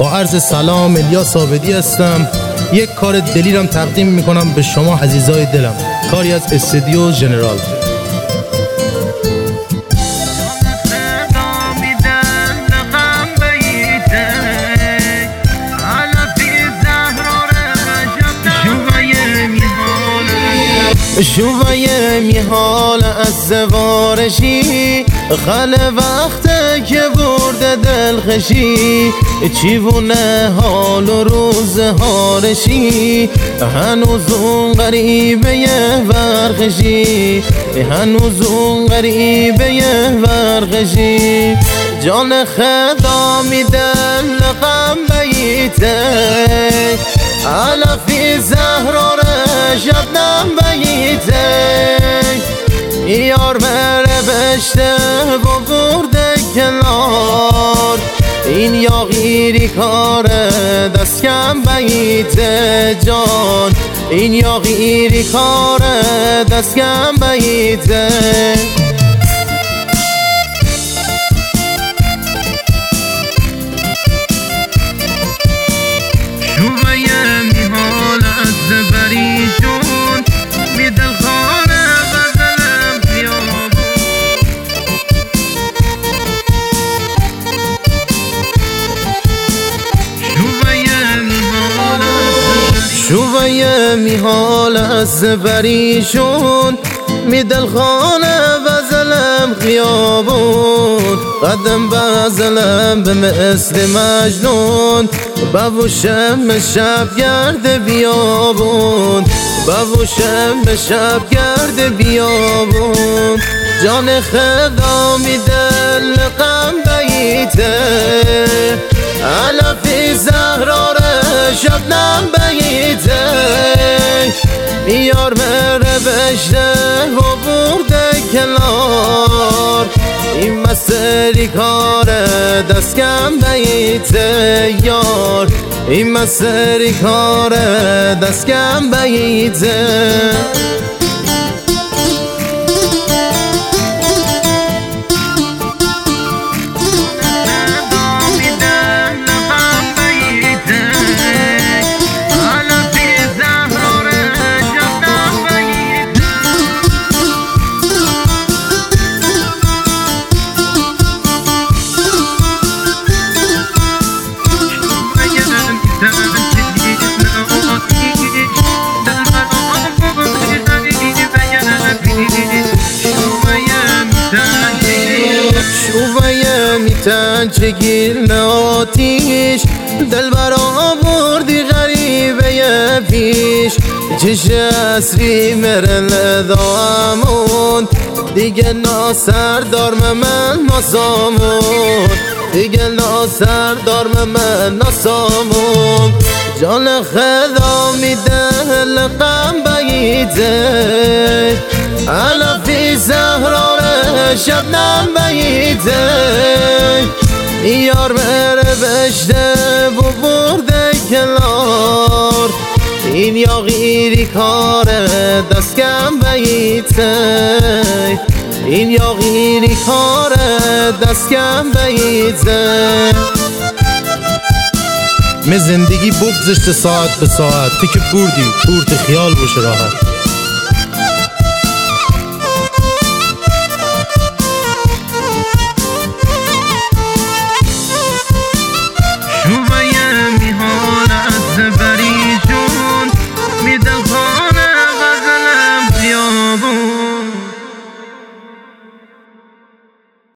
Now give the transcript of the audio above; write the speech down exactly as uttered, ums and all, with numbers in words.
با عرض سلام، الیاس عابدی هستم. یک کار دلیرم تقدیم میکنم به شما عزیزای دلم، کاری از استودیو ژنرال. شویه میحال از زوارشی، خاله وقته که برده دلخشی، چیوونه حال و روز هارشی، هنوز اون غریبه ورخشی، هنوز اون غریبه ورخشی. جان خدا میده لقم بیته، علفی زهرار شبنم بیته، یار مره بشته و برده کنار، این یاغیری کار دست کم بیته جان، این یاغیری کار دست کم بیته. بریشون می دلخانه غزلم خیابون، شویه میحال از بریشون، می دلخانه غزلم خیابون، قدم بزلم به مثل مجنون، بوشم شب گرد بیابون، بوشم شب گرد بیابون. جان خدا میده لقم بیته، علفی زهرار شبنم بیته، یار مره بشته و برده کنار، این مسئلی کار دست کم بیته یار، این مسئلی کار دست کم بیته. شویه میتن چگیر آتیش، دل برا بردی غریبه پیش، چش اسری مرن دامون، دیگه ناسر دار من ناسامون، دیگه ناسر دار من ناسامون. جان خدا میده لقم بیته، علفی زهرار شبنم بیته، یار مره بشته و برده کنار، این یاغیری کار دست کم بیته، این یاغیری کار دست کم بیته. من زندگی بگذشته ساعت به ساعت، تو که بردی بورت خیال باشه راحت.